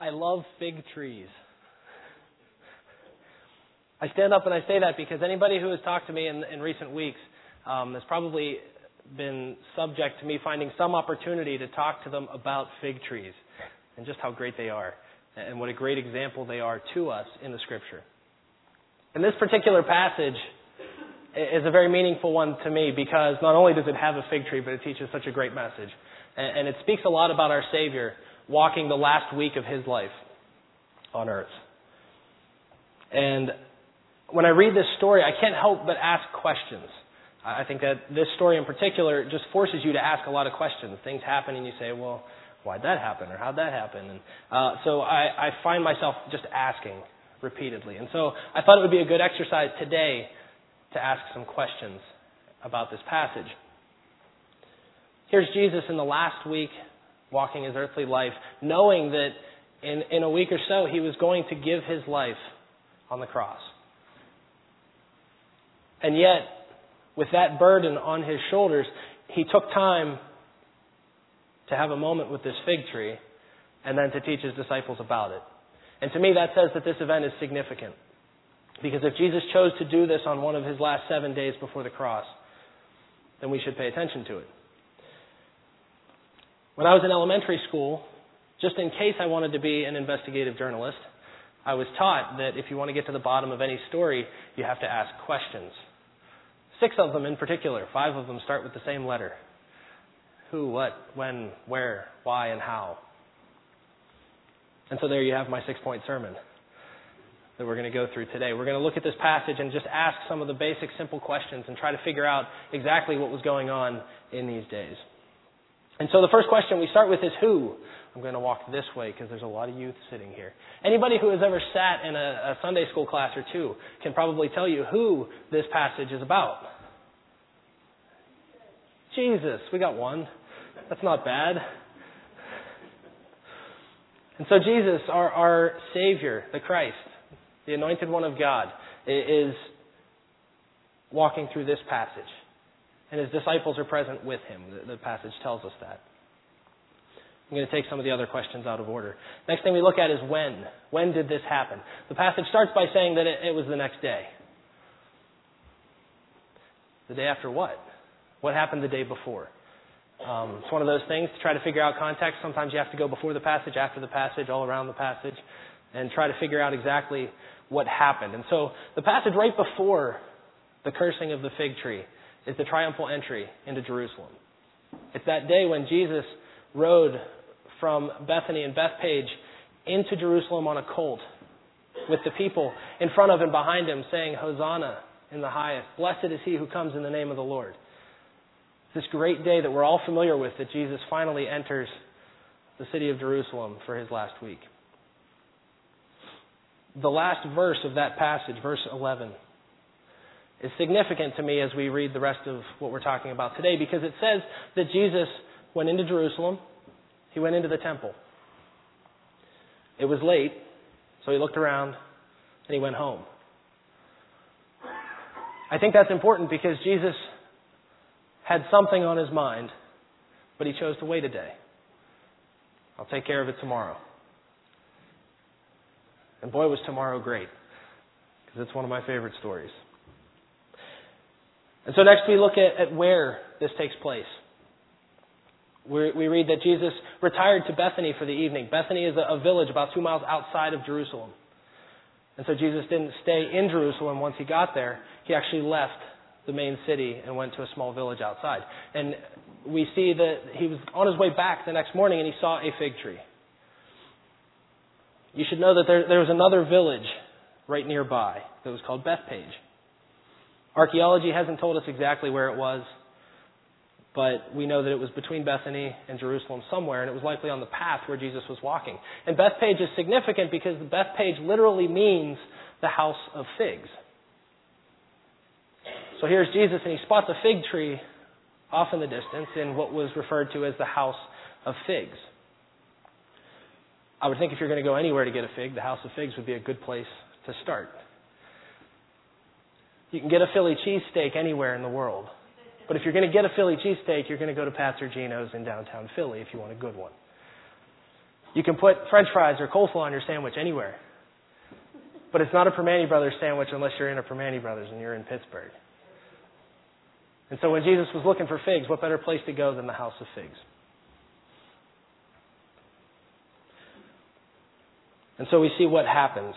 I love fig trees. I stand up and I say that because anybody who has talked to me in recent weeks has probably been subject to me finding some opportunity to talk to them about fig trees and just how great they are and what a great example they are to us in the Scripture. And this particular passage is a very meaningful one to me because not only does it have a fig tree, but it teaches such a great message. And it speaks a lot about our Savior walking the last week of His life on earth. And when I read this story, I can't help but ask questions. I think that this story in particular just forces you to ask a lot of questions. Things happen and you say, well, why'd that happen? Or how'd that happen? And so I find myself just asking repeatedly. And so I thought it would be a good exercise today to ask some questions about this passage. Here's Jesus in the last week walking His earthly life, knowing that in a week or so He was going to give His life on the cross. And yet, with that burden on His shoulders, He took time to have a moment with this fig tree and then to teach His disciples about it. And to me, that says that this event is significant. Because if Jesus chose to do this on one of His last 7 days before the cross, then we should pay attention to it. When I was in elementary school, just in case I wanted to be an investigative journalist, I was taught that if you want to get to the bottom of any story, you have to ask questions. 6 of them in particular. 5 of them start with the same letter. Who, what, when, where, why, and how. And so there you have my 6-point sermon that we're going to go through today. We're going to look at this passage and just ask some of the basic, simple questions and try to figure out exactly what was going on in these days. And so the first question we start with is who? I'm going to walk this way because there's a lot of youth sitting here. Anybody who has ever sat in a Sunday school class or two can probably tell you who this passage is about. Jesus. We got one. That's not bad. And so Jesus, our Savior, the Christ, the Anointed One of God, is walking through this passage. And His disciples are present with Him. The passage tells us that. I'm going to take some of the other questions out of order. Next thing we look at is when. When did this happen? The passage starts by saying that it was the next day. The day after what? What happened the day before? It's one of those things to try to figure out context. Sometimes you have to go before the passage, after the passage, all around the passage, and try to figure out exactly what happened. And so the passage right before the cursing of the fig tree is the triumphal entry into Jerusalem. It's that day when Jesus rode from Bethany and Bethpage into Jerusalem on a colt with the people in front of and behind Him saying, Hosanna in the highest. Blessed is He who comes in the name of the Lord. This great day that we're all familiar with, that Jesus finally enters the city of Jerusalem for His last week. The last verse of that passage, verse 11, is significant to me as we read the rest of what we're talking about today, because it says that Jesus went into Jerusalem. He went into the temple. It was late, so He looked around and He went home. I think that's important because Jesus had something on His mind, but He chose to wait a day. I'll take care of it tomorrow. And boy, was tomorrow great, because it's one of my favorite stories. And so next we look at where this takes place. We read that Jesus retired to Bethany for the evening. Bethany is a village about 2 miles outside of Jerusalem. And so Jesus didn't stay in Jerusalem once He got there. He actually left the main city and went to a small village outside. And we see that He was on His way back the next morning and He saw a fig tree. You should know that there was another village right nearby that was called Bethpage. Archaeology hasn't told us exactly where it was, but we know that it was between Bethany and Jerusalem somewhere, and it was likely on the path where Jesus was walking. And Bethpage is significant because the Bethpage literally means the house of figs. So here's Jesus, and He spots a fig tree off in the distance in what was referred to as the house of figs. I would think if you're going to go anywhere to get a fig, the house of figs would be a good place to start. You can get a Philly cheesesteak anywhere in the world. But if you're going to get a Philly cheesesteak, you're going to go to Pat's or Gino's in downtown Philly if you want a good one. You can put French fries or coleslaw on your sandwich anywhere. But it's not a Permane Brothers sandwich unless you're in a Permane Brothers and you're in Pittsburgh. And so when Jesus was looking for figs, what better place to go than the house of figs? And so we see what happens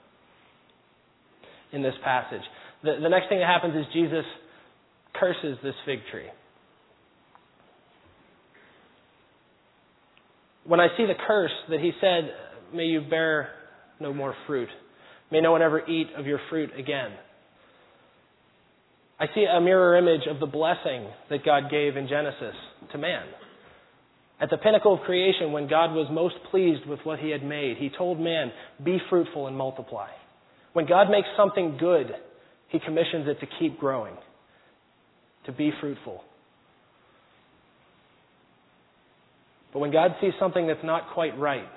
in this passage. The next thing that happens is Jesus curses this fig tree. When I see the curse that he said, may you bear no more fruit. May no one ever eat of your fruit again. I see a mirror image of the blessing that God gave in Genesis to man. At the pinnacle of creation, when God was most pleased with what he had made, he told man, be fruitful and multiply. When God makes something good, he commissions it to keep growing, to be fruitful. But when God sees something that's not quite right,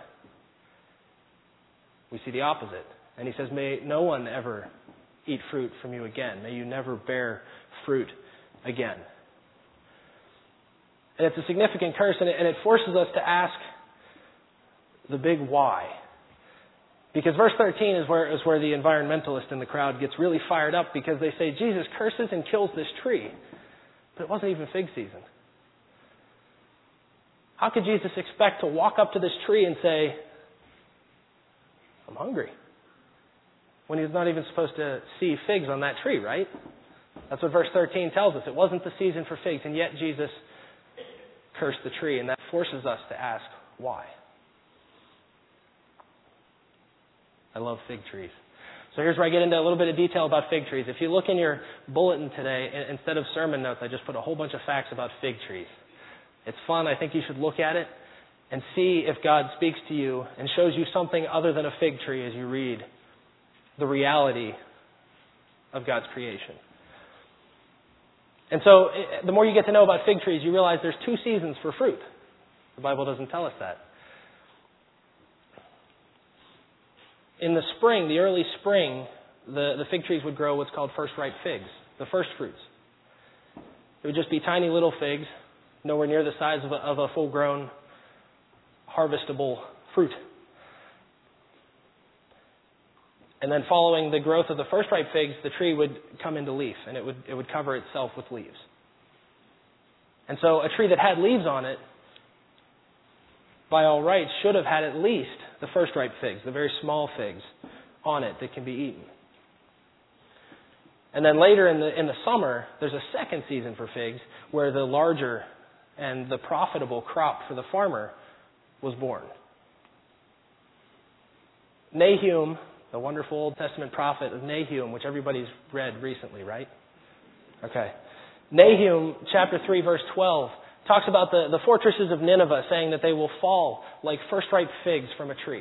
we see the opposite. And he says, may no one ever eat fruit from you again. May you never bear fruit again. And it's a significant curse, and it forces us to ask the big why. Because verse 13 is where the environmentalist in the crowd gets really fired up, because they say, Jesus curses and kills this tree. But it wasn't even fig season. How could Jesus expect to walk up to this tree and say, I'm hungry, when he's not even supposed to see figs on that tree, right? That's what verse 13 tells us. It wasn't the season for figs, and yet Jesus cursed the tree, and that forces us to ask why. I love fig trees. So here's where I get into a little bit of detail about fig trees. If you look in your bulletin today, instead of sermon notes, I just put a whole bunch of facts about fig trees. It's fun. I think you should look at it and see if God speaks to you and shows you something other than a fig tree as you read the reality of God's creation. And so the more you get to know about fig trees, you realize there's 2 seasons for fruit. The Bible doesn't tell us that. In the spring, the early spring, the fig trees would grow what's called first ripe figs, the first fruits. It would just be tiny little figs, nowhere near the size of a full-grown, harvestable fruit. And then following the growth of the first ripe figs, the tree would come into leaf, and it would cover itself with leaves. And so a tree that had leaves on it, by all rights, should have had at least the first ripe figs, the very small figs, on it that can be eaten. And then later in the summer, there's a second season for figs where the larger and the profitable crop for the farmer was born. Nahum, the wonderful Old Testament prophet of Nahum, which everybody's read recently, right? Okay. Nahum chapter 3, verse 12, talks about the fortresses of Nineveh, saying that they will fall like first ripe figs from a tree.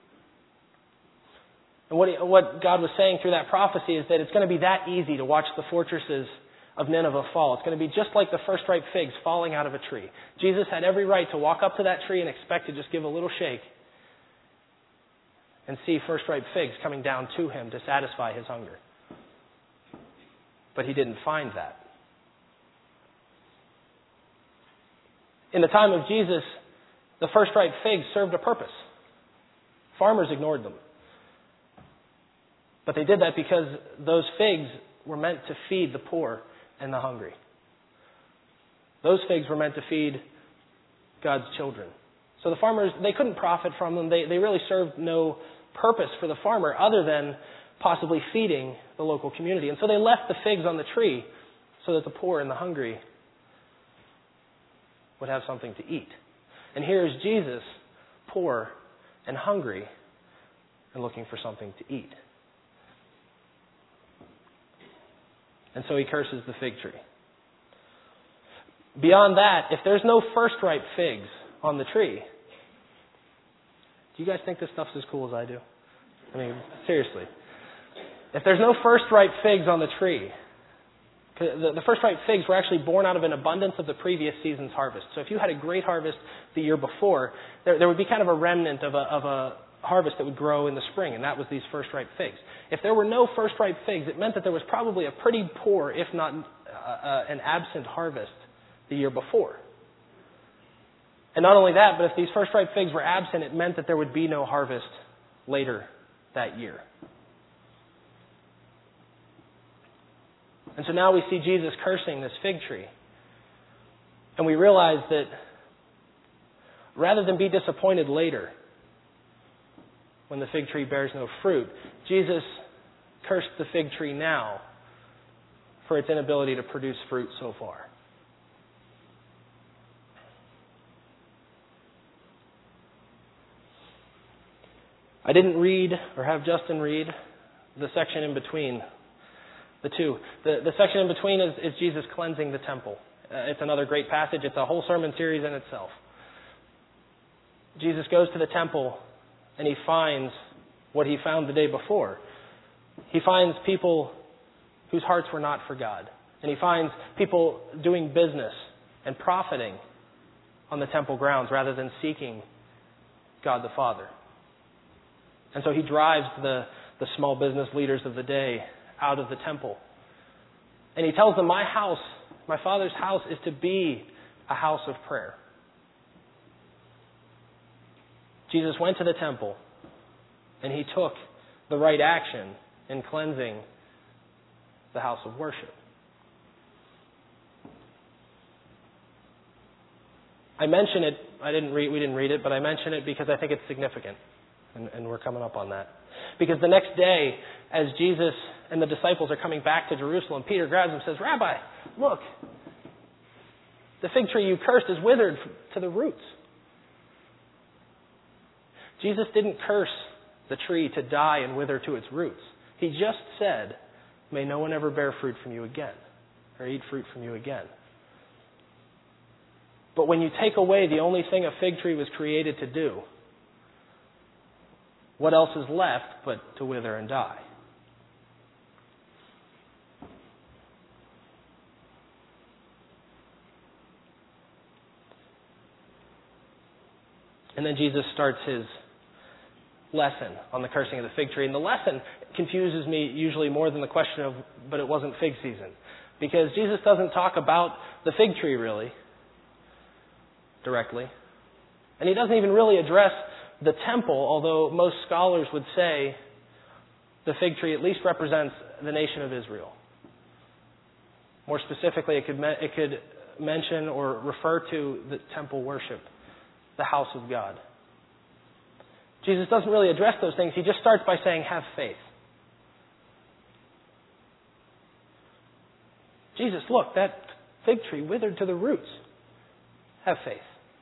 And what God was saying through that prophecy is that it's going to be that easy to watch the fortresses of Nineveh fall. It's going to be just like the first ripe figs falling out of a tree. Jesus had every right to walk up to that tree and expect to just give a little shake and see first ripe figs coming down to him to satisfy his hunger. But he didn't find that. In the time of Jesus, the first ripe figs served a purpose. Farmers ignored them. But they did that because those figs were meant to feed the poor and the hungry. Those figs were meant to feed God's children. So the farmers, they couldn't profit from them. They really served no purpose for the farmer other than possibly feeding the local community. And so they left the figs on the tree so that the poor and the hungry would have something to eat. And here is Jesus, poor and hungry, and looking for something to eat. And so he curses the fig tree. Beyond that, if there's no first ripe figs on the tree, do you guys think this stuff's as cool as I do? I mean, seriously. If there's no first ripe figs on the tree, the first ripe figs were actually born out of an abundance of the previous season's harvest. So if you had a great harvest the year before, there would be kind of a remnant of a harvest that would grow in the spring, and that was these first ripe figs. If there were no first ripe figs, it meant that there was probably a pretty poor, if not an absent harvest the year before. And not only that, but if these first ripe figs were absent, it meant that there would be no harvest later that year. And so now we see Jesus cursing this fig tree. And we realize that rather than be disappointed later when the fig tree bears no fruit, Jesus cursed the fig tree now for its inability to produce fruit so far. I didn't read or have Justin read the section in between the two. The section in between is Jesus cleansing the temple. It's another great passage. It's a whole sermon series in itself. Jesus goes to the temple and he finds what he found the day before. He finds people whose hearts were not for God. And he finds people doing business and profiting on the temple grounds rather than seeking God the Father. And so he drives the small business leaders of the day out of the temple. And he tells them, my Father's house is to be a house of prayer. Jesus went to the temple and he took the right action in cleansing the house of worship. I mention it, we didn't read it, but I mention it because I think it's significant. And we're coming up on that. Because the next day, as Jesus and the disciples are coming back to Jerusalem, Peter grabs him and says, Rabbi, look, the fig tree you cursed is withered to the roots. Jesus didn't curse the tree to die and wither to its roots. He just said, may no one ever bear fruit from you again, or eat fruit from you again. But when you take away the only thing a fig tree was created to do, what else is left but to wither and die? And then Jesus starts his lesson on the cursing of the fig tree. And the lesson confuses me usually more than the question of, but it wasn't fig season. Because Jesus doesn't talk about the fig tree really directly. And he doesn't even really address the temple, although most scholars would say the fig tree at least represents the nation of Israel. More specifically, it could mention or refer to the temple worship, the house of God. Jesus doesn't really address those things. He just starts by saying, have faith. Jesus, look, that fig tree withered to the roots. Have faith.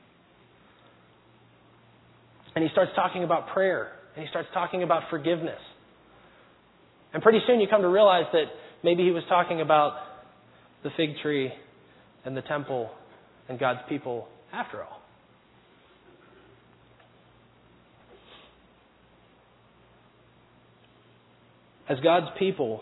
And he starts talking about prayer. And he starts talking about forgiveness. And pretty soon you come to realize that maybe he was talking about the fig tree and the temple and God's people after all. As God's people,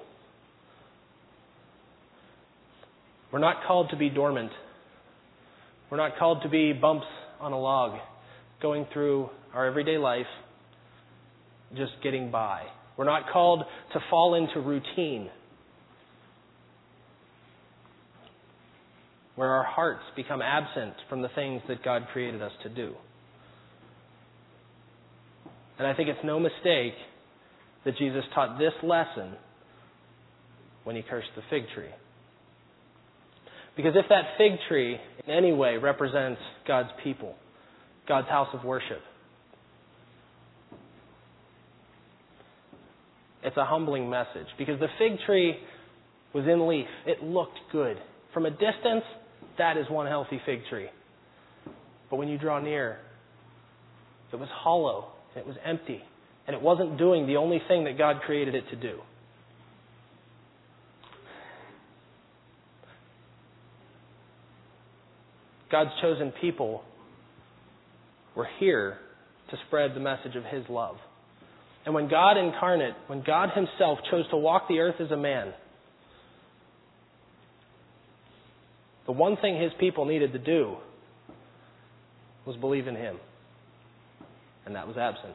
we're not called to be dormant. We're not called to be bumps on a log, going through our everyday life, just getting by. We're not called to fall into routine, where our hearts become absent from the things that God created us to do. And I think it's no mistake that Jesus taught this lesson when he cursed the fig tree. Because if that fig tree in any way represents God's people, God's house of worship, it's a humbling message. Because the fig tree was in leaf. It looked good. From a distance, that is one healthy fig tree. But when you draw near, it was hollow. It was empty. And it wasn't doing the only thing that God created it to do. God's chosen people were here to spread the message of His love. And when God incarnate, when God Himself chose to walk the earth as a man, the one thing His people needed to do was believe in Him. And that was absent.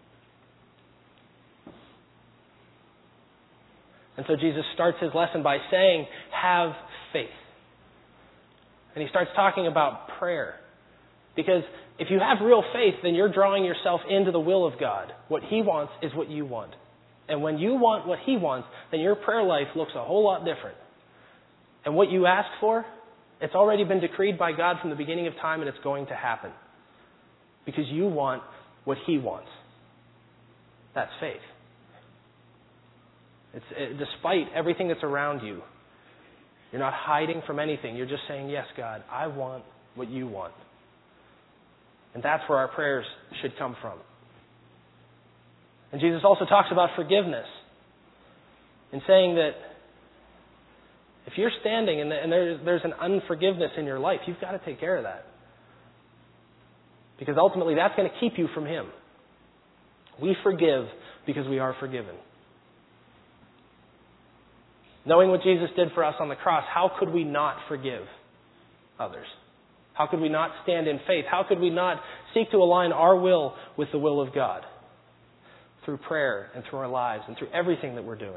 And so Jesus starts his lesson by saying, have faith. And he starts talking about prayer. Because if you have real faith, then you're drawing yourself into the will of God. What He wants is what you want. And when you want what He wants, then your prayer life looks a whole lot different. And what you ask for, it's already been decreed by God from the beginning of time, and it's going to happen. Because you want what He wants. That's faith. Despite everything that's around you, you're not hiding from anything. You're just saying, yes, God, I want what you want. And that's where our prayers should come from. And Jesus also talks about forgiveness in saying that if you're standing and there's an unforgiveness in your life, you've got to take care of that. Because ultimately that's going to keep you from Him. We forgive because we are forgiven. Knowing what Jesus did for us on the cross, how could we not forgive others? How could we not stand in faith? How could we not seek to align our will with the will of God? Through prayer and through our lives and through everything that we're doing.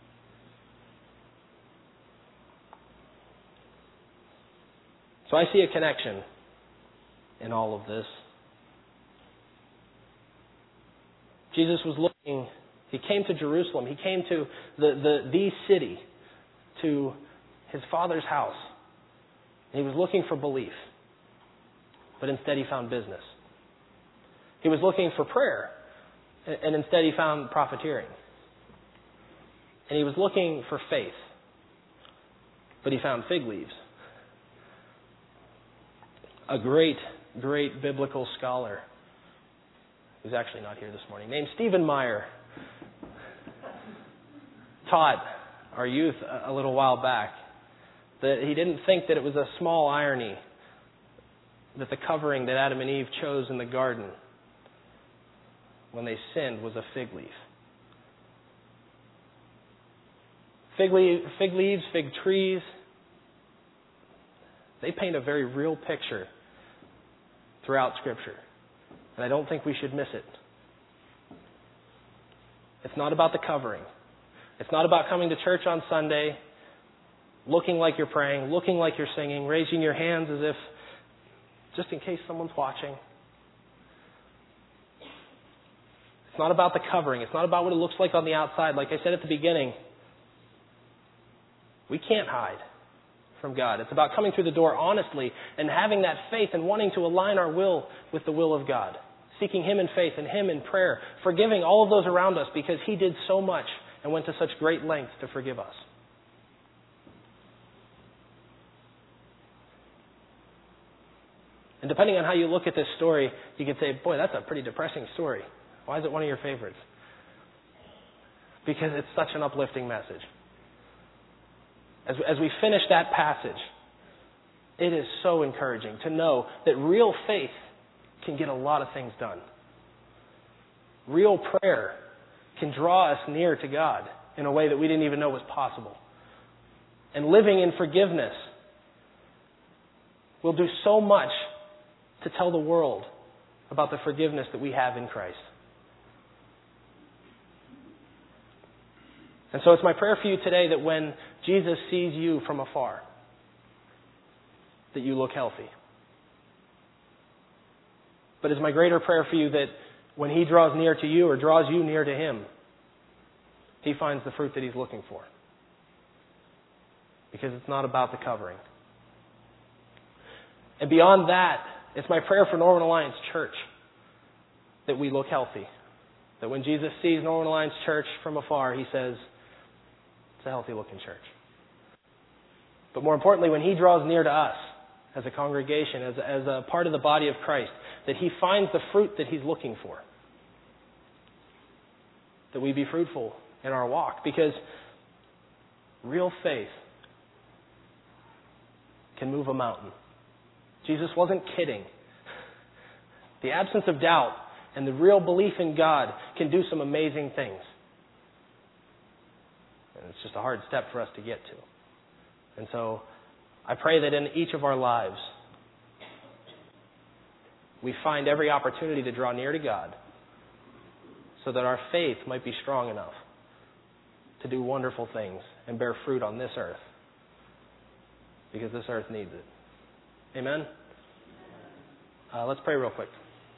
So I see a connection in all of this. Jesus was looking, He came to Jerusalem, He came to the city, to His Father's house. And He was looking for belief. But instead He found business. He was looking for prayer. And instead He found profiteering. And He was looking for faith. But He found fig leaves. A great, great biblical scholar, who's actually not here this morning, named Stephen Meyer, taught our youth a little while back that he didn't think that it was a small irony that the covering that Adam and Eve chose in the garden when they sinned was a fig leaf. Fig leaves, fig trees, they paint a very real picture throughout Scripture. And I don't think we should miss it. It's not about the covering. It's not about coming to church on Sunday, looking like you're praying, looking like you're singing, raising your hands as if, just in case someone's watching. It's not about the covering. It's not about what it looks like on the outside. Like I said at the beginning, we can't hide from God. It's about coming through the door honestly and having that faith and wanting to align our will with the will of God. Seeking Him in faith and Him in prayer. Forgiving all of those around us because He did so much and went to such great lengths to forgive us. And depending on how you look at this story, you could say, boy, that's a pretty depressing story. Why is it one of your favorites? Because it's such an uplifting message. As we finish that passage, it is so encouraging to know that real faith can get a lot of things done. Real prayer can draw us near to God in a way that we didn't even know was possible. And living in forgiveness will do so much to tell the world about the forgiveness that we have in Christ. And so it's my prayer for you today that when Jesus sees you from afar, that you look healthy. But it's my greater prayer for you that when He draws near to you or draws you near to Him, He finds the fruit that He's looking for. Because it's not about the covering. And beyond that, it's my prayer for Northern Alliance Church that we look healthy. That when Jesus sees Northern Alliance Church from afar, He says, it's a healthy looking church. But more importantly, when He draws near to us as a congregation, as a part of the body of Christ, that He finds the fruit that He's looking for. That we be fruitful in our walk. Because real faith can move a mountain. Jesus wasn't kidding. The absence of doubt and the real belief in God can do some amazing things. And it's just a hard step for us to get to. And so I pray that in each of our lives, we find every opportunity to draw near to God so that our faith might be strong enough to do wonderful things and bear fruit on this earth. Because this earth needs it. Amen? Let's pray real quick.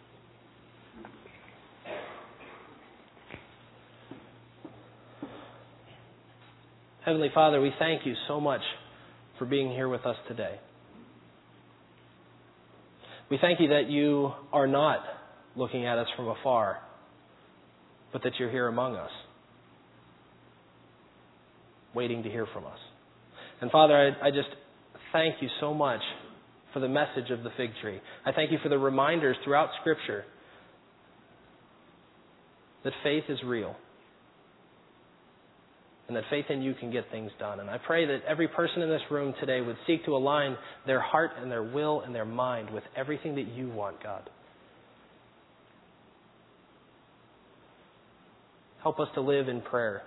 Heavenly Father, we thank you so much for being here with us today. We thank you that you are not looking at us from afar, but that you're here among us, waiting to hear from us. And Father, I just thank you so much for the message of the fig tree. I thank you for the reminders throughout Scripture that faith is real, and that faith in you can get things done. And I pray that every person in this room today would seek to align their heart and their will and their mind with everything that you want, God. Help us to live in prayer.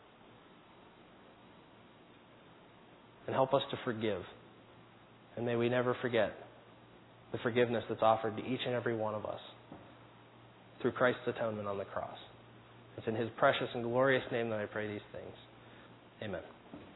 And help us to forgive. And may we never forget the forgiveness that's offered to each and every one of us through Christ's atonement on the cross. It's in His precious and glorious name that I pray these things. Amen.